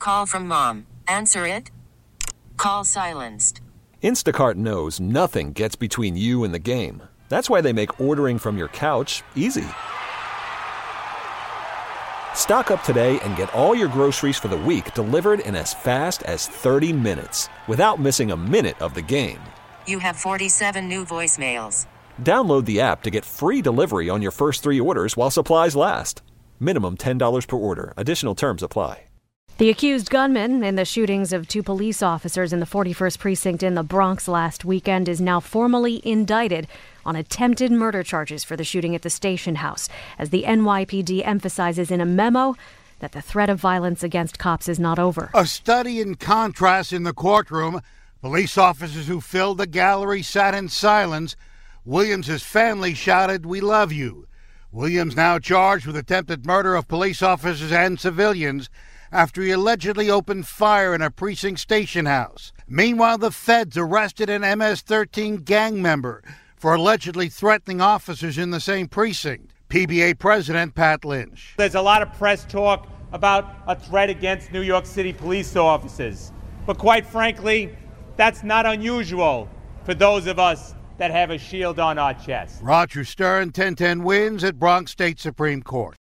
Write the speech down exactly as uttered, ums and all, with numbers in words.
Call from mom. Answer it. Call silenced. Instacart knows nothing gets between you and the game. That's why they make ordering from your couch easy. Stock up today and get all your groceries for the week delivered in as fast as thirty minutes without missing a minute of the game. You have forty-seven new voicemails. Download the app to get free delivery on your first three orders while supplies last. Minimum ten dollars per order. Additional terms apply. The accused gunman in the shootings of two police officers in the forty-first Precinct in the Bronx last weekend is now formally indicted on attempted murder charges for the shooting at the station house, as the N Y P D emphasizes in a memo that the threat of violence against cops is not over. A study in contrast in the courtroom. Police officers who filled the gallery sat in silence. Williams' family shouted, "We love you." Williams now charged with attempted murder of police officers and civilians after he allegedly opened fire in a precinct station house. Meanwhile, the feds arrested an M S thirteen gang member for allegedly threatening officers in the same precinct. P B A President Pat Lynch. There's a lot of press talk about a threat against New York City police officers. But quite frankly, that's not unusual for those of us that have a shield on our chest. Roger Stern, ten ten wins at Bronx State Supreme Court.